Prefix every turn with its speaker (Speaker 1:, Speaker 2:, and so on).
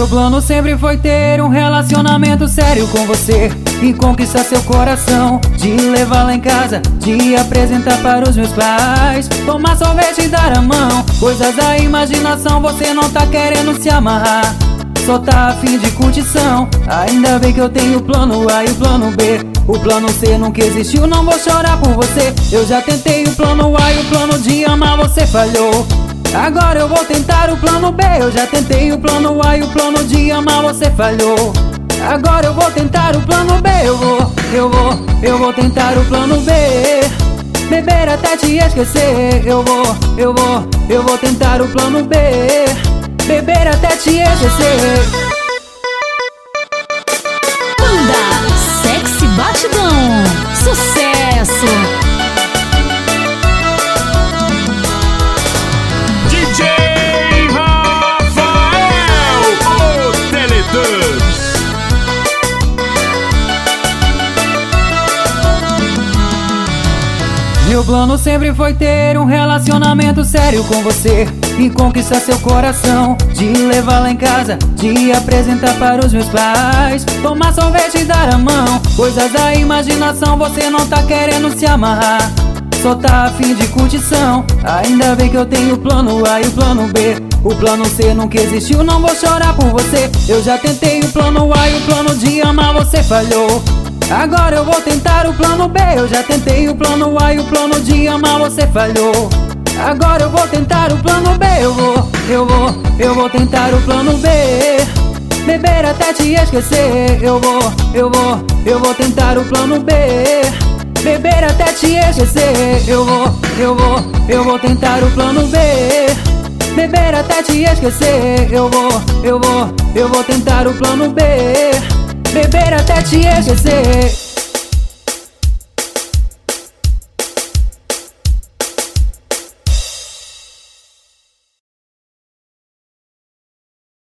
Speaker 1: plano sempre foi ter um relacionamento sério com você e conquistar seu coração, de levar lá em casa, de apresentar para os meus pais, tomar sorvete e dar a mão. Coisas da imaginação, você não tá querendo se amarrar, só tá a fim de curtição. Ainda bem que eu tenho o plano A e o plano B. O plano C nunca existiu, não vou chorar por você. Eu já tentei o plano A e o plano de amar, você falhou. Agora eu vou tentar o plano B. Eu já tentei o plano A e o plano de amar, você falhou. Agora eu vou tentar o plano B. Eu vou tentar o plano B. Beber até te esquecer. Eu vou tentar o plano B. Beber até te esquecer.
Speaker 2: Banda Sexy Batidão, sucesso!
Speaker 3: DJ Rafael, o Teletubbies.
Speaker 1: Meu plano sempre foi ter um relacionamento sério com você e conquistar seu coração, de levar lá em casa, de apresentar para os meus pais, tomar sorvete e dar a mão. Coisas da imaginação, você não tá querendo se amarrar, só tá a fim de curtição. Ainda bem que eu tenho o plano A e o plano B. O plano C nunca existiu, não vou chorar por você. Eu já tentei o plano A e o plano de amar, você falhou. Agora eu vou tentar o plano B. Eu já tentei o plano A e o plano de amar, você falhou. Agora eu vou tentar o plano B. Eu vou tentar o plano B. Beber até te esquecer. Eu vou tentar o plano B. Beber até te esquecer. Eu vou tentar o plano B. Beber até te esquecer. Eu vou tentar o plano B. Beber até te esquecer.